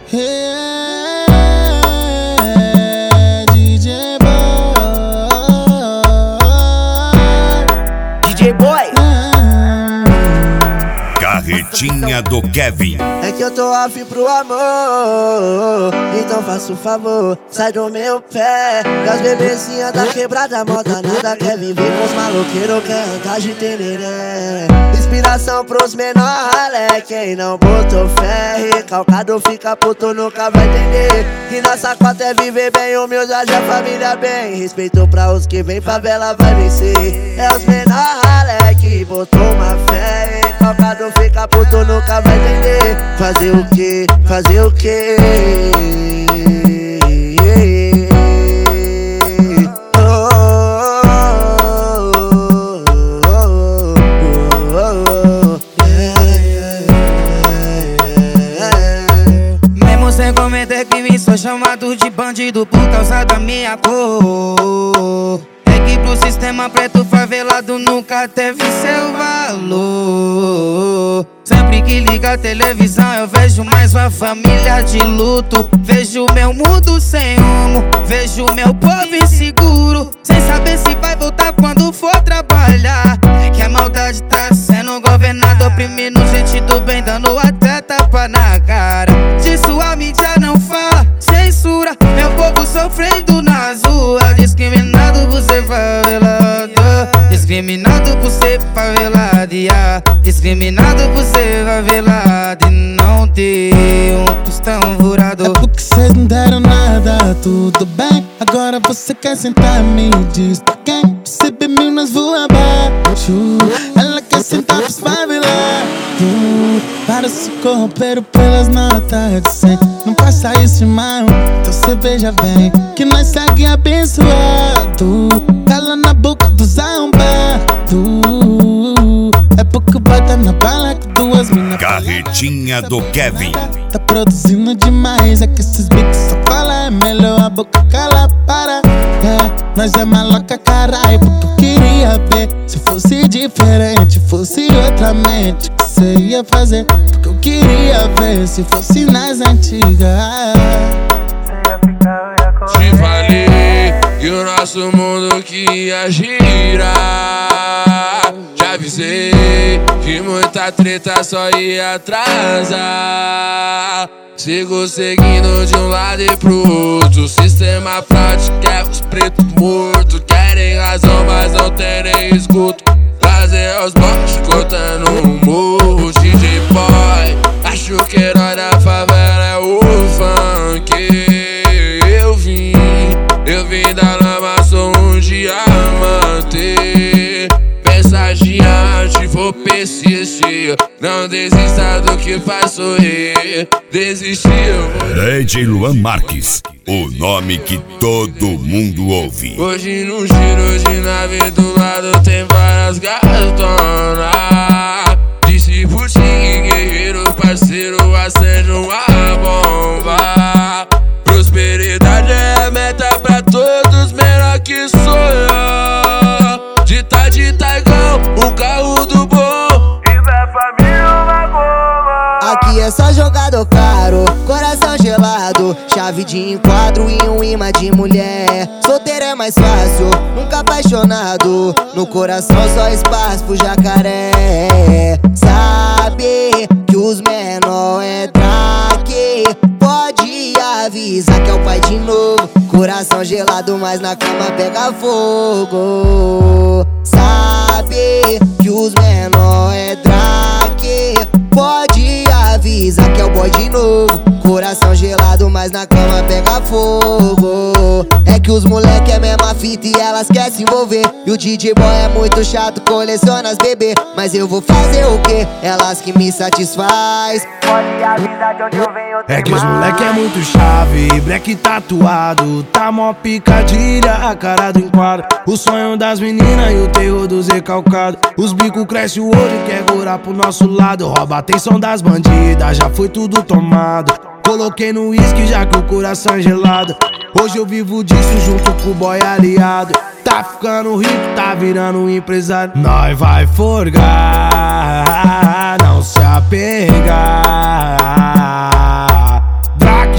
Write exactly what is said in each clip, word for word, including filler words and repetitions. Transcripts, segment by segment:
Yeah, D J Boy, D J Boy. Carretinha do Kevin. É que eu tô afim pro amor, então faça um favor, sai do meu pé. Que as bebezinhas da quebrada moda nada quer viver com os maloqueiros, quer andar de tereré. Inspiração pros menor ralé, quem não botou fé, recalcado fica puto, nunca vai entender. Que nossa cota é viver bem, humildade, a família bem. Respeito pra os que vem, favela vai vencer. É os menor ralé que botou uma fé, recalcado fica puto, nunca vai entender. Fazer o que? Fazer o que? Mesmo sem cometer crime, sou chamado de bandido por causa da minha cor. É que pro sistema preto favelado nunca teve seu valor. Sempre que liga a televisão eu vejo mais uma família de luto. Vejo meu mundo sem rumo, vejo meu povo inseguro, sem saber se vai voltar quando for trabalhar. É que a maldade tá sendo governada, oprimindo gente do bem, dando até tapa na cara. Disso a mídia não fala, censura meu povo sofrendo nas ruas. Discriminado por ser favelado, discriminado por ser favelado, yeah. Discriminado por ser favelado e não ter um tostão furado. é porque cês não deram nada, tudo bem. Agora você quer sentar, me diz pra quem? Você bebeu nas voa abaixo, ela quer sentar pros favelados. Para se corromper pelas notas de cem. Não faça isso, irmão, então cê veja bem que nós segue abençoado. Cala na boca dos arrombados. É porque bota na bala que duas minas. Carretinha do Kevin. Tá produzindo demais, é que esses bicos só falam. É melhor a boca cala, para. É, nós é maloca, caralho, porque eu queria ver. Se fosse diferente, fosse outra mente, que cê ia fazer. Porque eu queria ver, se fosse nas antigas. Te falei que o nosso mundo que ia girar. Já avisei que muita treta só ia atrasar. Sigo seguindo de um lado e pro outro. O sistema prático quer os pretos mortos. Querem razão, mas não tem nem escuto. Fazer os bots cortando um morro. D J Boy, acho que o herói da favela é o funk. Eu vim, eu vim da lama, sou um diamante. Pensa adiante, vou persistir. Não desista do que faz sorrir. Desistir eu vou. D J Luan Marques, o nome que todo mundo ouve. Hoje no giro de nave do lado tem várias gatonas. Disse Putin, guerreiro, parceiro, acende uma bomba. Prosperidade é a meta pra todos, menor que sou eu. De tá de tá igual um carro do bom. E da família uma goma. Aqui é só jogador caro, coração gelado, chave de enquadro e um imã de mulher. Solteiro é mais fácil, nunca apaixonado. No coração só espaço pro jacaré. Sabe que os menor é traque, pode avisar que é o pai de novo. Coração gelado, mas na cama pega fogo. Sabe que os menor é traque, pode avisar que é o boy de novo. Coração gelado, mas na cama pega fogo. É que os moleque é mesma fita e elas querem se envolver. E o D J Boy é muito chato, coleciona as bebê. Mas eu vou fazer o quê? Elas que me satisfaz. Pode avisar de onde eu venho. É que os moleque é muito chave, black tatuado, tá mó picadilha, a cara do enquadro. O sonho das meninas e o terror dos recalcados. Os bicos cresce o olho, quer gorar pro nosso lado. Rouba a atenção das bandidas, já foi tudo tomado. Coloquei no uísque já que o coração é gelado. Hoje eu vivo disso junto com o boy aliado. Tá ficando rico, tá virando um empresário. Nós vai forgar, não se apegar. Drac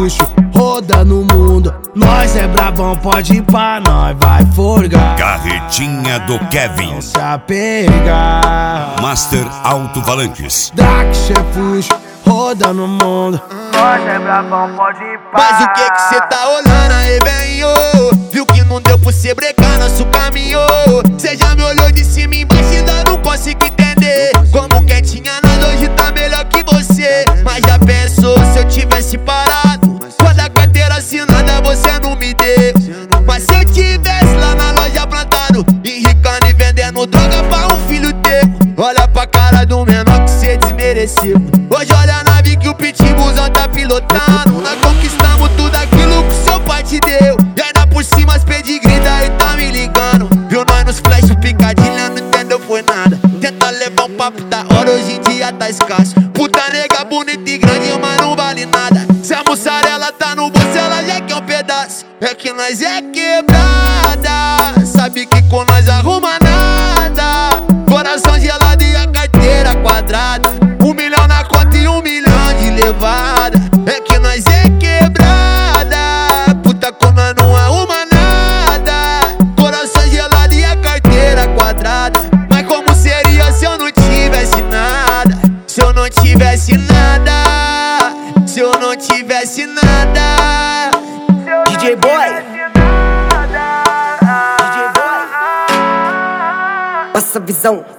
fuxo, roda no mundo. Nós é brabão, pode ir pra nós, vai forgar. Carretinha do Kevin. Não se apegar. Master Alto-Falantes. Drac, chefuxo, roda no mundo. Nós é brabão, pode ir pra. Mas o que que cê tá olhando aí, velho? Viu que não deu pra cê brecar nosso caminho? Cê já me olhou de cima e embaixo, ainda não consigo entender como quem tinha nada hoje tá melhor que você. Mas já pensou se eu tivesse parado? Quando a carteira assinada você não me deu. Mas se eu tivesse lá na loja plantado, enricando e vendendo droga pra um filho teu. Olha pra cara do menor que cê desmereceu. Hoje olha a nave que o pitbullzão tá pilotando. Nós conquistamos tudo aquilo que seu pai te deu. E ainda por cima as pedigree daí tá me ligando. Viu nós nos flash picadilha, não entendeu foi nada. Tenta levar um papo da hora, hoje em dia tá escasso. Puta nega bonita e grande, mas não vale nada. Se a mussarela tá no bolso, ela já quer um pedaço. É que nós é quebrada, sabe que com nós arruma nada. Coração gelado e a carteira quadrada. Um milhão na conta e um milhão de levada. É que nós é quebrada, puta como nós não arruma nada. Coração gelado e a carteira quadrada. Mas como seria se eu não tivesse nada? Se eu não tivesse nada, se eu não tivesse nada. D J Boy, D J Boy, passa visão.